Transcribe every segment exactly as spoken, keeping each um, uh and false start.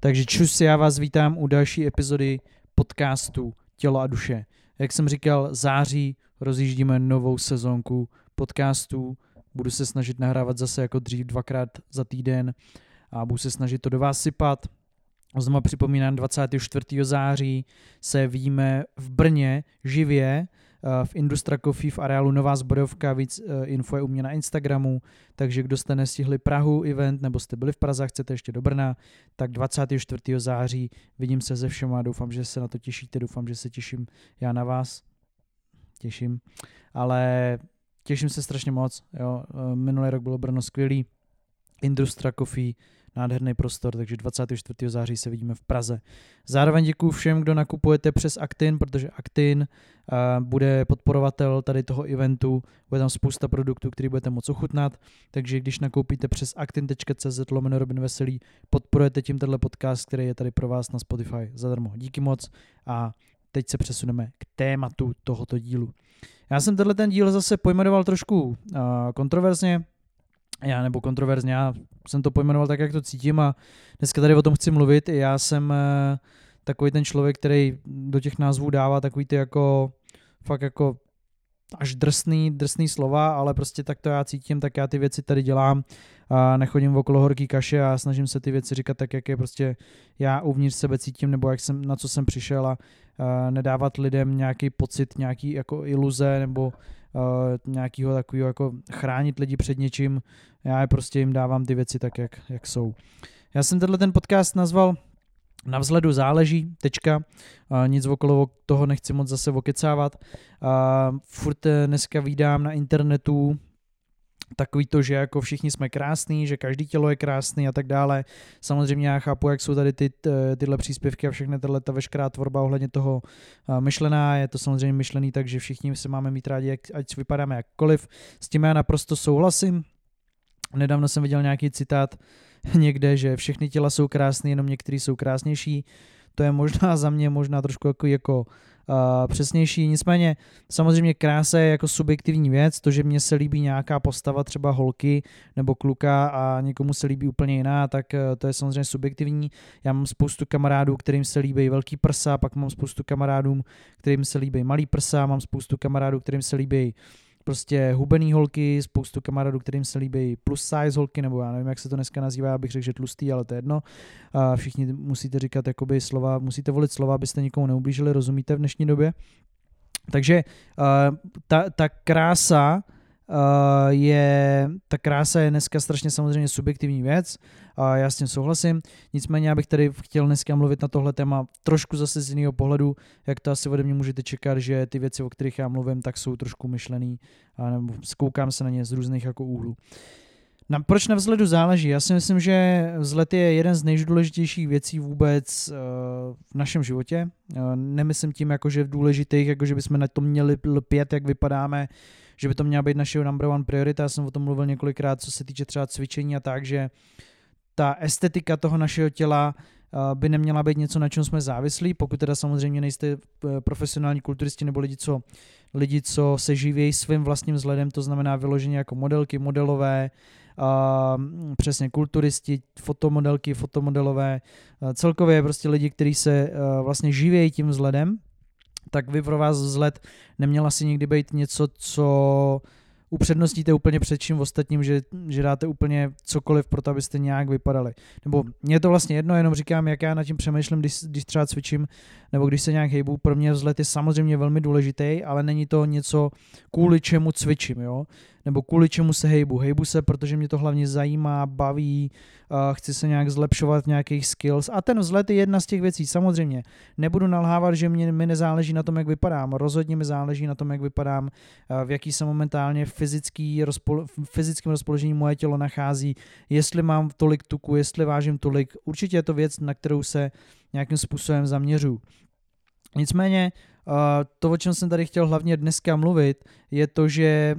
Takže čus, já vás vítám u další epizody podcastu Tělo a duše. Jak jsem říkal, září rozjíždíme novou sezónku podcastů. Budu se snažit nahrávat zase jako dřív dvakrát za týden a budu se snažit to do vás sypat. Znovu připomínám, dvacátého čtvrtého září se vidíme v Brně živě v Industra Coffee v areálu Nová Zbrojovka, víc info je u mě na Instagramu, takže kdo jste nestihli Prahu event, nebo jste byli v Praze a chcete ještě do Brna, tak dvacátého čtvrtého září vidím se se všema, doufám, že se na to těšíte, doufám, že se těším já na vás, těším, ale těším se strašně moc, jo. Minulý rok bylo Brno skvělý, Industra Coffee, nádherný prostor, takže dvacátého čtvrtého září se vidíme v Praze. Zároveň děkuju všem, kdo nakupujete přes Actin, protože Actin uh, bude podporovatel tady toho eventu, bude tam spousta produktů, který budete moct ochutnat, takže když nakoupíte přes actin tečka cz lomeno Robin Veselý, podporujete tím tenhle podcast, který je tady pro vás na Spotify zadarmo. Díky moc a teď se přesuneme k tématu tohoto dílu. Já jsem tenhle ten díl zase pojmenoval trošku uh, kontroverzně, já nebo kontroverzně, já jsem to pojmenoval tak, jak to cítím a dneska tady o tom chci mluvit. Já jsem uh, takový ten člověk, který do těch názvů dává takový ty jako fakt jako až drsný, drsný slova, ale prostě tak to já cítím, tak já ty věci tady dělám a nechodím okolo horký kaše a snažím se ty věci říkat tak, jak je prostě já uvnitř sebe cítím, nebo jak jsem, na co jsem přišel a uh, nedávat lidem nějaký pocit, nějaký jako iluze nebo uh, nějakýho takového jako chránit lidi před něčím. Já je prostě jim dávám ty věci tak, jak, jak jsou. Já jsem tenhle ten podcast nazval Na vzhledu záleží, tečka, uh, nic okolo toho nechci moc zase okecávat. Uh, furt dneska vídám na internetu takový to, že jako všichni jsme krásný, že každý tělo je krásný a tak dále. Samozřejmě já chápu, jak jsou tady ty, tyhle příspěvky a všechny tato ta veškerá tvorba ohledně toho uh, myšlená. Je to samozřejmě myšlený tak, že všichni se máme mít rádi, jak, ať vypadáme jakkoliv. S tím já naprosto souhlasím. Nedávno jsem viděl nějaký citát někde, že všechny těla jsou krásné, jenom některý jsou krásnější. To je možná za mě možná trošku jako, jako uh, přesnější. Nicméně samozřejmě krása je jako subjektivní věc. To, že mně se líbí nějaká postava třeba holky nebo kluka a někomu se líbí úplně jiná, tak uh, to je samozřejmě subjektivní. Já mám spoustu kamarádů, kterým se líbí velký prsa, pak mám spoustu kamarádů, kterým se líbí malý prsa, mám spoustu kamarádů, kterým se líbí prostě hubený holky, spoustu kamarádů, kterým se líbí plus size holky, nebo já nevím, jak se to dneska nazývá, já bych řekl, že tlustý, ale to je jedno. A všichni musíte říkat jakoby slova, musíte volit slova, abyste nikomu neublížili, rozumíte v dnešní době. Takže uh, ta, ta krása uh, je, ta krása je dneska strašně samozřejmě subjektivní věc a já s tím souhlasím. Nicméně já bych tady chtěl dneska mluvit na tohle téma trošku zase z jiného pohledu, jak to asi ode mě můžete čekat, že ty věci, o kterých já mluvím, tak jsou trošku myšlený a nebo zkoukám se na ně z různých jako úhlů. Na, proč na vzhledu záleží? Já si myslím, že vzhled je jeden z nejdůležitějších věcí vůbec uh, v našem životě. Uh, nemyslím tím, jako, že v důležitých, jako, že bychom na to měli lpět, jak vypadáme, že by to měla být naše number one priorita. Já jsem o tom mluvil několikrát, co se týče třeba cvičení a tak, že ta estetika toho našeho těla by neměla být něco, na čem jsme závislí, pokud teda samozřejmě nejste profesionální kulturisti nebo lidi, co, lidi, co se živějí svým vlastním vzhledem, to znamená vyloženě jako modelky, modelové, uh, přesně kulturisti, fotomodelky, fotomodelové, uh, celkově prostě lidi, kteří se uh, vlastně živějí tím vzhledem, tak vy pro vás vzhled neměla si nikdy být něco, co upřednostíte úplně před čím ostatním, že, že dáte úplně cokoliv pro to, abyste nějak vypadali. Nebo mně je to vlastně jedno, jenom říkám, jak já nad tím přemýšlím, když, když třeba cvičím, nebo když se nějak hejbu. Pro mě vzhled je samozřejmě velmi důležitý, ale není to něco, kvůli čemu cvičím, jo? Nebo kvůli čemu se hejbu. Hejbu se, protože mě to hlavně zajímá, baví, uh, chci se nějak zlepšovat v nějakých skills a ten vzhled je jedna z těch věcí. Samozřejmě nebudu nalhávat, že mě, mi nezáleží na tom, jak vypadám. Rozhodně mi záleží na tom, jak vypadám, uh, v jaký se momentálně fyzický rozpol- fyzickém rozpoložení moje tělo nachází, jestli mám tolik tuku, jestli vážím tolik. Určitě je to věc, na kterou se nějakým způsobem zaměřuju. Nicméně uh, to, o čem jsem tady chtěl hlavně dneska mluvit, je to, že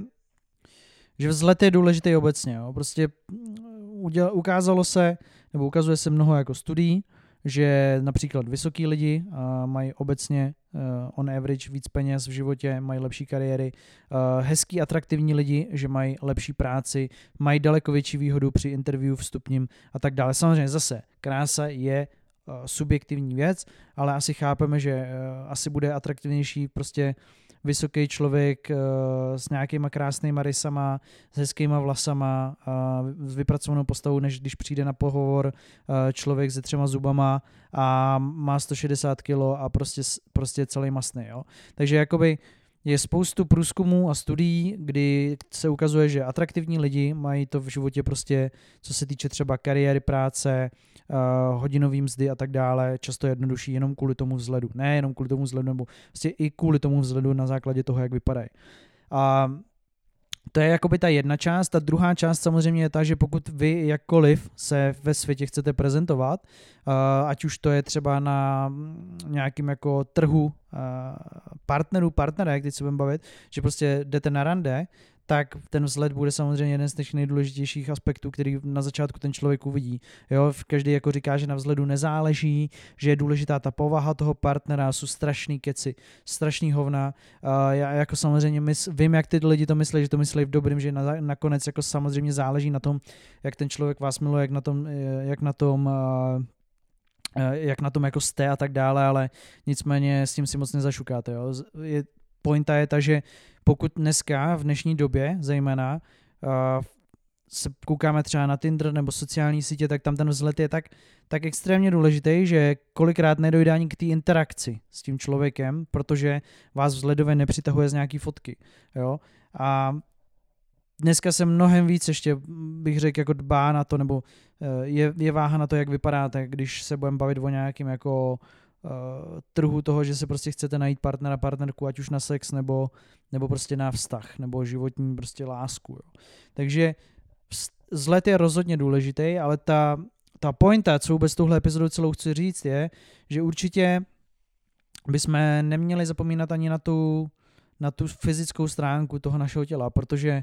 že vzhled je důležitý obecně. Jo. Prostě uděl, ukázalo se, nebo ukazuje se mnoho jako studií, že například vysoký lidi uh, mají obecně uh, on average víc peněz v životě, mají lepší kariéry, uh, hezký, atraktivní lidi, že mají lepší práci, mají daleko větší výhodu při interview vstupním a tak dále. Samozřejmě zase, krása je subjektivní věc, ale asi chápeme, že asi bude atraktivnější prostě vysoký člověk s nějakýma krásnýma rysama, s hezkýma vlasama, s vypracovanou postavou, než když přijde na pohovor člověk se třema zubama a má sto šedesát kilo a prostě, prostě celý mastný. Jo? Takže jakoby je spoustu průzkumů a studií, kdy se ukazuje, že atraktivní lidi mají to v životě prostě, co se týče třeba kariéry, práce, uh, hodinový mzdy a tak dále, často jednodušší jenom kvůli tomu vzhledu. Ne jenom kvůli tomu vzhledu, nebo prostě i kvůli tomu vzhledu na základě toho, jak vypadají. A to je jakoby ta jedna část. Ta druhá část samozřejmě je ta, že pokud vy jakkoliv se ve světě chcete prezentovat, uh, ať už to je třeba na nějakým jako trhu uh, partnerů, partnerek, teď se budeme bavit, že prostě jdete na rande, tak ten vzhled bude samozřejmě jeden z těch nejdůležitějších aspektů, který na začátku ten člověk uvidí. Jo, každý jako říká, že na vzhledu nezáleží, že je důležitá ta povaha toho partnera, jsou strašný keci, strašný hovna. Uh, já jako samozřejmě mys, vím, jak ty lidi to myslí, že to myslí v dobrým, že na, nakonec jako samozřejmě záleží na tom, jak ten člověk vás miluje, jak na tom, jak na tom uh, jak na tom jako jste a tak dále, ale nicméně s tím si moc nezašukáte. Jo. Je, pointa je ta, že pokud dneska, v dnešní době zejména, uh, se koukáme třeba na Tinder nebo sociální sítě, tak tam ten vzhled je tak, tak extrémně důležitý, že kolikrát nedojde ani k té interakci s tím člověkem, protože vás vzhledově nepřitahuje z nějaký fotky. Jo? A dneska se mnohem víc ještě, bych řekl, jako dbá na to, nebo je, je váha na to, jak vypadáte, když se budeme bavit o nějakým jako uh, trhu toho, že se prostě chcete najít partnera, partnerku, ať už na sex, nebo, nebo prostě na vztah, nebo životní prostě lásku. Jo. Takže vzhled je rozhodně důležitý, ale ta, ta pointa, co vůbec touhle epizodou celou chci říct, je, že určitě bychom neměli zapomínat ani na tu, na tu fyzickou stránku toho našeho těla, protože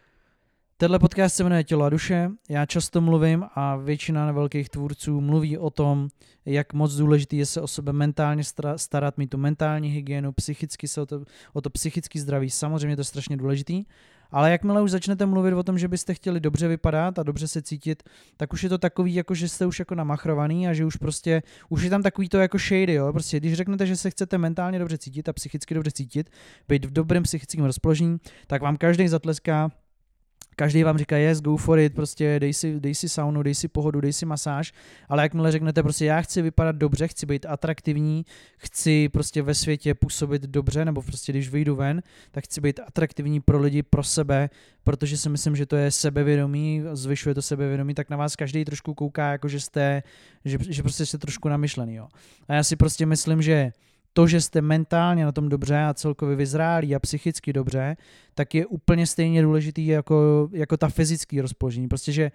tenhle podcast se jmenuje Tělo a duše, já často mluvím a většina velkých tvůrců mluví o tom, jak moc důležitý je se o sebe mentálně starat, mít tu mentální hygienu, psychicky se o to, o to psychický zdraví, samozřejmě to je strašně důležitý, ale jakmile už začnete mluvit o tom, že byste chtěli dobře vypadat a dobře se cítit, tak už je to takový, jako že jste už jako namachrovaný a že už prostě, už je tam takový to jako shady, jo, prostě když řeknete, že se chcete mentálně dobře cítit a psychicky dobře cítit, být v dobrém psychickém rozpoložení, tak vám každý zatleská. Každý vám říká, yes, go for it, prostě dej si, dej si saunu, dej si pohodu, dej si masáž, ale jakmile řeknete prostě já chci vypadat dobře, chci být atraktivní, chci prostě ve světě působit dobře, nebo prostě když vyjdu ven, tak chci být atraktivní pro lidi, pro sebe, protože si myslím, že to je sebevědomí, zvyšuje to sebevědomí, tak na vás každý trošku kouká, jako že jste, že, že prostě jste trošku namyšlený, jo. A já si prostě myslím, že to, že jste mentálně na tom dobře a celkově vyzrálí a psychicky dobře, tak je úplně stejně důležitý jako, jako ta fyzické rozpoložení. Prostě, že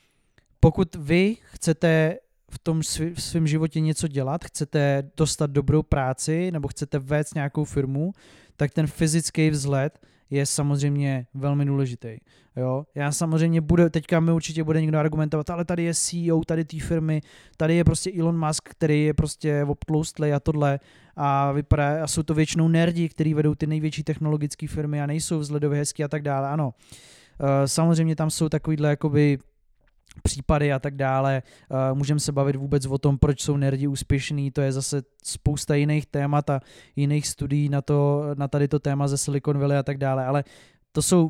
pokud vy chcete v tom svém životě něco dělat, chcete dostat dobrou práci nebo chcete vést nějakou firmu, tak ten fyzický vzhled je samozřejmě velmi důležitý. Jo? Já samozřejmě bude, teďka mi určitě bude někdo argumentovat, ale tady je C E O tady té firmy, tady je prostě Elon Musk, který je prostě obtloustlej a tohle a vypadá, a jsou to většinou nerdi, kteří vedou ty největší technologické firmy a nejsou vzhledově hezký a tak dále. Ano, samozřejmě tam jsou takovýhle jakoby případy a tak dále. Uh, můžeme se bavit vůbec o tom, proč jsou nerdi úspěšní, to je zase spousta jiných témat a jiných studií na, to, na tady to téma ze Silicon Valley a tak dále, ale to jsou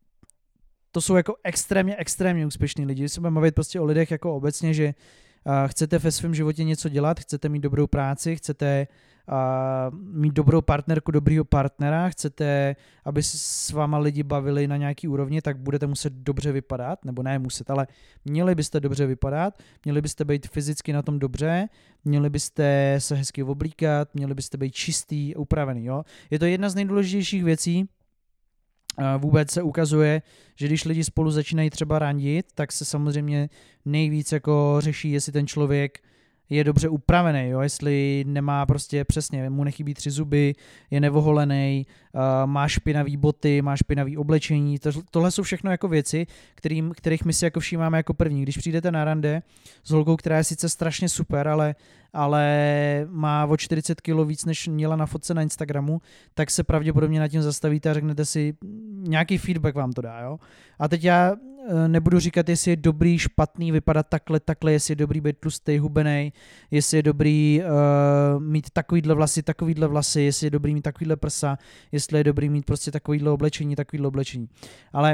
to jsou jako extrémně, extrémně úspěšní lidi. Když se budeme bavit prostě o lidech jako obecně, že uh, chcete ve svém životě něco dělat, chcete mít dobrou práci, chcete uh, mít dobrou partnerku, dobrýho partnera, chcete, aby s váma lidi bavili na nějaký úrovni, tak budete muset dobře vypadat, nebo ne muset, ale měli byste dobře vypadat, měli byste být fyzicky na tom dobře, měli byste se hezky oblíkat, měli byste být čistý, upravený. Jo? Je to jedna z nejdůležitějších věcí. Vůbec se ukazuje, že když lidi spolu začínají třeba randit, tak se samozřejmě nejvíc jako řeší, jestli ten člověk je dobře upravený, jo? Jestli nemá prostě přesně, mu nechybí tři zuby, je nevoholený, uh, má špinavý boty, má špinavý oblečení, to, tohle jsou všechno jako věci, kterým, kterých my si jako všímáme jako první. Když přijdete na rande s holkou, která je sice strašně super, ale, ale má o čtyřicet kilo víc, než měla na fotce na Instagramu, tak se pravděpodobně nad tím zastavíte a řeknete si, nějaký feedback vám to dá, jo. A teď já nebudu říkat, jestli je dobrý, špatný vypadat takhle, takhle, jestli je dobrý být tlustý, hubenej, jestli je dobrý uh, mít takovýhle vlasy, takovýhle vlasy, jestli je dobrý mít takovýhle prsa, jestli je dobrý mít prostě takovýhle oblečení, takovýhle oblečení. Ale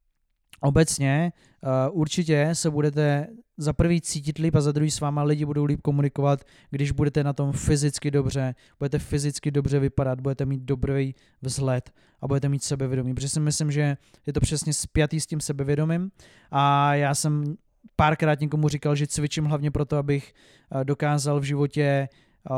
obecně uh, určitě se budete za prvý cítit líp a za druhý s váma lidi budou líp komunikovat, když budete na tom fyzicky dobře, budete fyzicky dobře vypadat, budete mít dobrý vzhled a budete mít sebevědomí. Protože si myslím, že je to přesně spjatý s tím sebevědomím a já jsem párkrát někomu říkal, že cvičím hlavně proto, abych uh, dokázal v životě uh,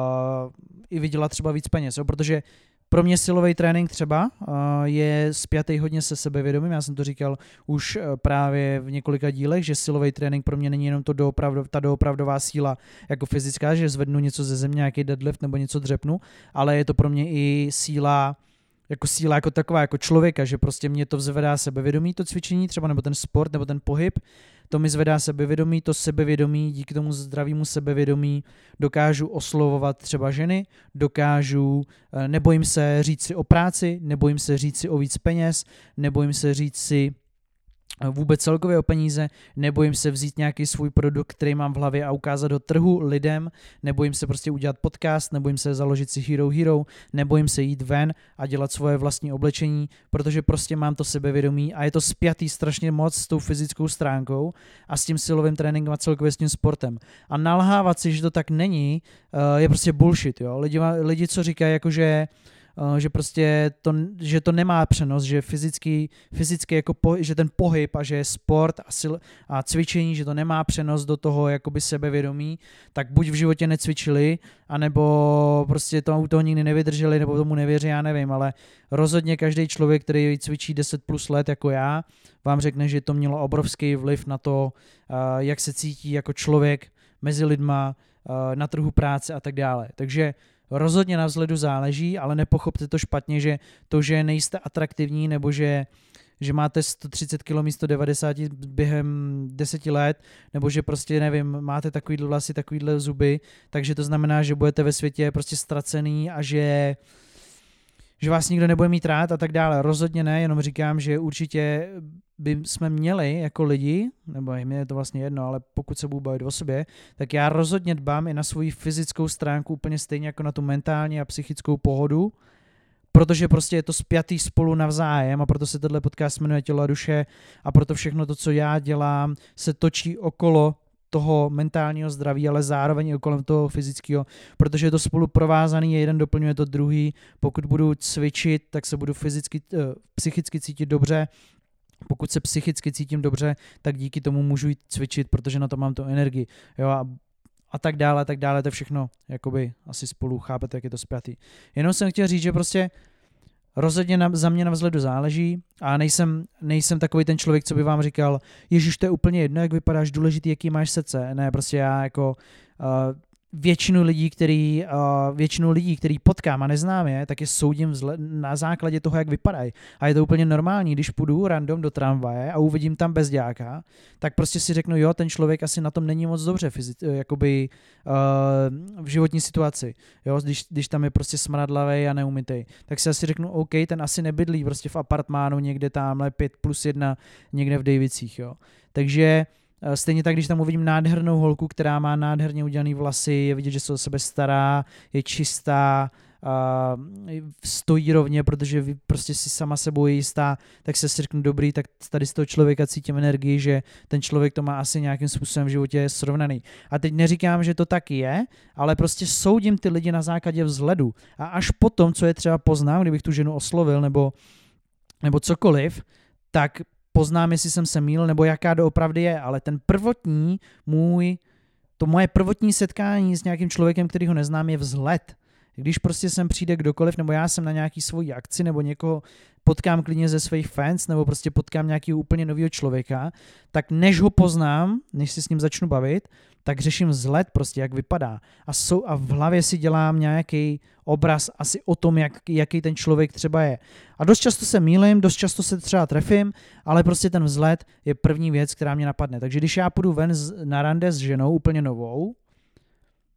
i vydělat třeba víc peněz, jo? Protože pro mě silový trénink třeba uh, je spjatý hodně se sebevědomím. Já jsem to říkal už uh, právě v několika dílech, že silový trénink pro mě není jenom to doopravdo, ta doopravdová síla jako fyzická, že zvednu něco ze země, nějaký deadlift nebo něco dřepnu, ale je to pro mě i síla jako síla jako taková, jako člověka, že prostě mě to zvedá sebevědomí, to cvičení třeba, nebo ten sport, nebo ten pohyb, to mi zvedá sebevědomí, to sebevědomí, díky tomu zdravému sebevědomí dokážu oslovovat třeba ženy, dokážu, nebojím se říct si o práci, nebojím se říct si o víc peněz, nebojím se říct si vůbec celkově o peníze, nebojím se vzít nějaký svůj produkt, který mám v hlavě a ukázat ho trhu, lidem, nebojím se prostě udělat podcast, nebojím se založit si Hero Hero, nebojím se jít ven a dělat svoje vlastní oblečení, protože prostě mám to sebevědomí a je to spjatý strašně moc s tou fyzickou stránkou a s tím silovým tréninkem a celkově s tím sportem. A nalhávat si, že to tak není, je prostě bullshit, jo. Lidi, lidi co říkají, jakože že prostě to, že to nemá přenos, že fyzicky, fyzicky jako po, že ten pohyb a že sport a, sil, a cvičení, že to nemá přenos do toho jakoby sebevědomí, tak buď v životě necvičili, anebo prostě to, toho nikdy nevydrželi, nebo tomu nevěří, já nevím, ale rozhodně každý člověk, který cvičí deset plus let jako já, vám řekne, že to mělo obrovský vliv na to, jak se cítí jako člověk mezi lidma, na trhu práce a tak dále. Takže rozhodně na vzhledu záleží, ale nepochopte to špatně, že to, že nejste atraktivní nebo že, že máte sto třicet kilogramů místo devadesát během deseti let, nebo že prostě, nevím, máte takovýhle vlasy, takovýhle zuby, takže to znamená, že budete ve světě prostě ztracený a že že vás nikdo nebude mít rád a tak dále. Rozhodně ne, jenom říkám, že určitě by jsme měli jako lidi, nebo mi je to vlastně jedno, ale pokud se budu bavit o sobě, tak já rozhodně dbám i na svoji fyzickou stránku úplně stejně jako na tu mentální a psychickou pohodu, protože prostě je to spjatý spolu navzájem a proto se tenhle podcast jmenuje Tělo a duše a proto všechno to, co já dělám, se točí okolo toho mentálního zdraví, ale zároveň i kolem toho fyzického, protože je to spolu provázaný, jeden doplňuje to druhý. Pokud budu cvičit, tak se budu fyzicky, psychicky cítit dobře. Pokud se psychicky cítím dobře, tak díky tomu můžu jít cvičit, protože na to mám tu energii. Jo, a, a tak dále, a tak dále, to všechno jakoby asi spolu chápete, jak je to spjatý. Jenom jsem chtěl říct, že prostě rozhodně na, za mě na vzhledu záleží a nejsem, nejsem takový ten člověk, co by vám říkal, ježiš, to je úplně jedno, jak vypadáš, důležitý, jaký máš srdce. Ne, prostě já jako uh, většinu lidí, který, uh, většinu lidí, který potkám a neznám je, tak je soudím vzle- na základě toho, jak vypadají. A je to úplně normální, když půjdu random do tramvaje a uvidím tam bezďáka, tak prostě si řeknu, jo, ten člověk asi na tom není moc dobře fyzi- jakoby, uh, v životní situaci. Jo, když, když tam je prostě smradlavej a neumytej, tak si asi řeknu, OK, ten asi nebydlí prostě v apartmánu někde tamhle pět plus jedna někde v Davicích, jo. Takže stejně tak, když tam uvidím nádhernou holku, která má nádherně udělaný vlasy, je vidět, že se o sebe stará, je čistá, uh, stojí rovně, protože prostě si sama sebou je jistá, tak se si řeknu, dobrý, tak tady z toho člověka cítím energii, že ten člověk to má asi nějakým způsobem v životě srovnaný. A teď neříkám, že to tak je, ale prostě soudím ty lidi na základě vzhledu. A až potom, co je třeba poznám, kdybych tu ženu oslovil nebo, nebo cokoliv, tak poznám, jestli jsem se mýlil, nebo jaká doopravdy je, ale ten prvotní můj, to moje prvotní setkání s nějakým člověkem, který ho neznám, je vzhled. Když prostě sem přijde kdokoliv, nebo já jsem na nějaký svojí akci, nebo někoho potkám klidně ze svých fans, nebo prostě potkám nějakého úplně nového člověka, tak než ho poznám, než si s ním začnu bavit, tak řeším vzhled prostě, jak vypadá. A, sou, a v hlavě si dělám nějaký obraz asi o tom, jak, jaký ten člověk třeba je. A dost často se mýlím, dost často se třeba trefím, ale prostě ten vzhled je první věc, která mě napadne. Takže když já půjdu ven z, na rande s ženou úplně novou, tak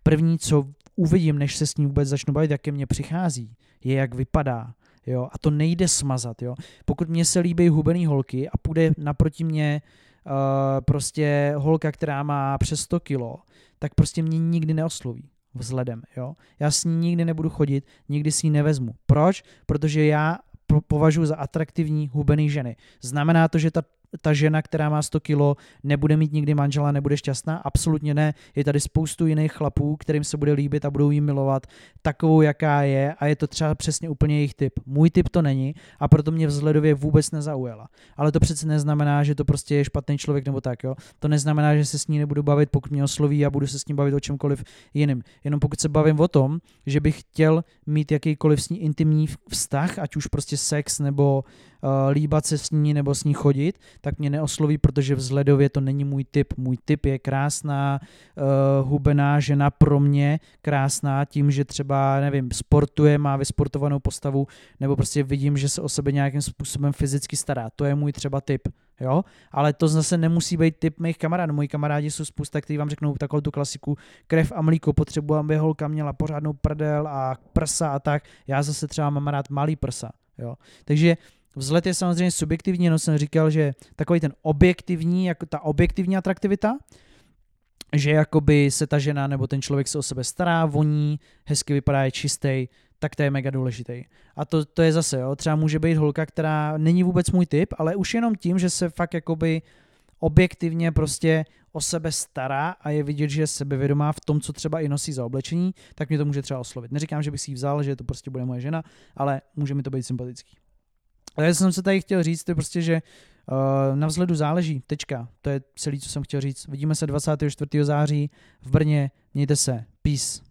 první, co uvidím, než se s ní vůbec začnu bavit, jak ke mně přichází, je, jak vypadá. Jo? A to nejde smazat. Jo? Pokud mně se líbí hubený holky a půjde naproti mě uh, prostě holka, která má přes sto kilo, tak prostě mě nikdy neosloví vzhledem. Jo? Já s ní nikdy nebudu chodit, nikdy si ji nevezmu. Proč? Protože já považuji za atraktivní hubený ženy. Znamená to, že ta ta žena, která má sto kilo, nebude mít nikdy manžela, nebude šťastná? Absolutně ne. Je tady spoustu jiných chlapů, kterým se bude líbit a budou jí milovat takovou, jaká je, a je to třeba přesně úplně jejich typ. Můj typ to není a proto mě vzhledově vůbec nezaujala. Ale to přece neznamená, že to prostě je špatný člověk nebo tak, jo. To neznamená, že se s ní nebudu bavit, pokud mě osloví a budu se s ní bavit o čemkoliv jiným. Jenom pokud se bavím o tom, že bych chtěl mít jakýkoliv s ní intimní vztah, ať už prostě sex nebo uh, líbat se s ní nebo s ní chodit, tak mě neosloví, protože vzhledově to není můj typ. Můj typ je krásná, uh, hubená žena pro mě, krásná tím, že třeba, nevím, sportuje, má vysportovanou postavu, nebo prostě vidím, že se o sebe nějakým způsobem fyzicky stará. To je můj třeba typ, jo? Ale to zase nemusí být typ mých kamarádů. Moji kamarádi jsou spousta, kteří vám řeknou takovou tu klasiku krev a mlíko, potřebuji, aby holka měla pořádnou prdel a prsa a tak. Já zase třeba mám rád malý prsa, jo? Takže vzhled je samozřejmě subjektivní, jenom jsem říkal, že takový ten objektivní, jako ta objektivní atraktivita, že jakoby se ta žena nebo ten člověk se o sebe stará, voní, hezky vypadá, je čistý, tak to je mega důležitý. A to, to je zase, jo, třeba může být holka, která není vůbec můj typ, ale už jenom tím, že se fakt jakoby objektivně prostě o sebe stará a je vidět, že je sebevědomá v tom, co třeba i nosí za oblečení, tak mě to může třeba oslovit. Neříkám, že bych si ji vzal, že to prostě bude moje žena, ale může mi to být sympatický. Ale já jsem se tady chtěl říct, to je prostě, že uh, na vzhledu záleží, tečka. To je celý, co jsem chtěl říct. Vidíme se dvacátého čtvrtého září v Brně. Mějte se. Peace.